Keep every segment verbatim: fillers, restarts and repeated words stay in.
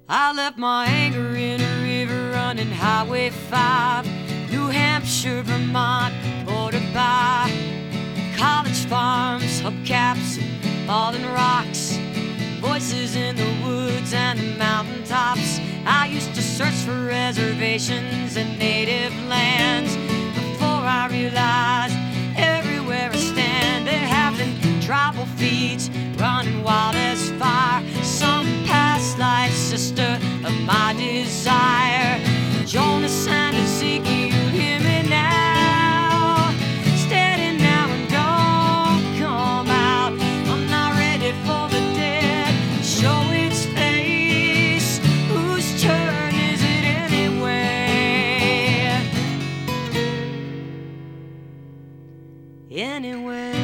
I left my anger in a river running Highway five, New Hampshire, Vermont, bordered by college farms, hubcaps, and fallen rocks, voices in the woods and the mountaintops. I used to search for reservations and native lands before I realized everywhere I stand there have been tribal feeds running wild as fire, some past life sister of my desire. Jonas and Ezekiel, hear me now, steady now and don't come out. I'm not ready for the dead to show its face. Whose turn is it anyway? Anyway.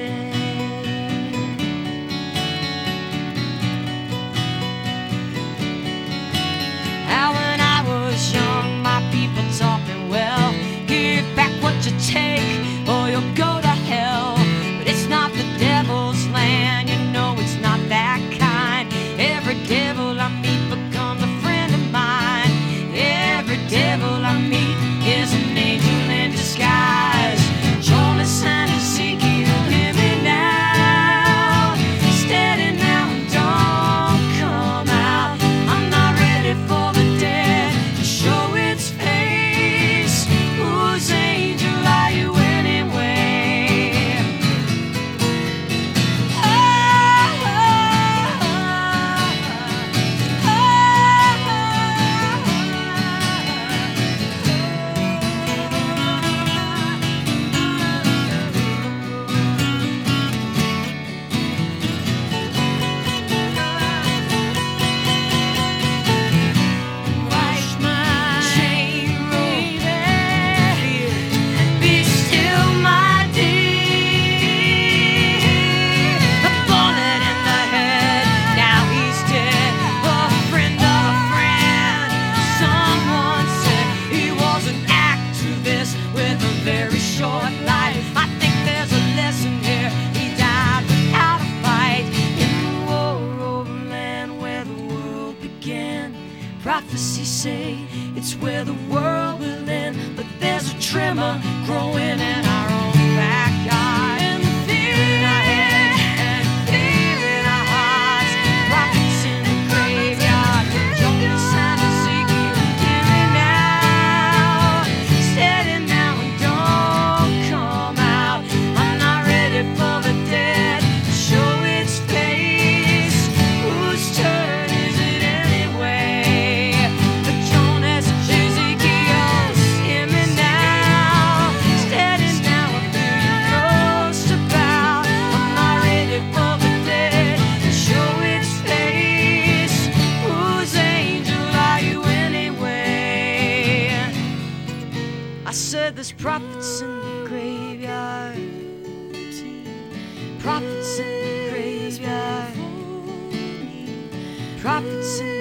Take, or you'll go to hell. But it's not the devil's land, you know it's not that kind. Every devil I meet becomes a friend of mine. Every devil I meet is an angel in disguise. Jonas and Ezekiel, hear me now, steady now and don't come out. I'm not ready for the dead to show its face. Whose angel are you anyway? Oh, oh, oh, wash my chain, baby, and be still, my dear. A bullet in the head, now he's dead. A friend of a friend. Someone said he was an activist with a very short life. I think there's a lesson here. He died without a fight in the war over land where the world began. Prophecies say it's where the world will end, but there's a tremor growing in our own backyard. And the fear in our head and fear in our hearts. Prophets in the graveyard. Jonas and Ezekiel, hear me now, steady now and don't come out. I'm not ready for the dead to show its face. Whose turn is it anyway? The Jonas, Ezekiel, hear me now, steady now and feel your ghost about. I'm not ready for the dead to show its face. Whose angel are you anyway? I said there's prophets in the graveyard, prophets in the graveyard, prophets in